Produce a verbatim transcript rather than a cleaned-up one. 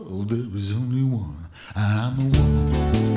Oh, there is only one, and I'm the one.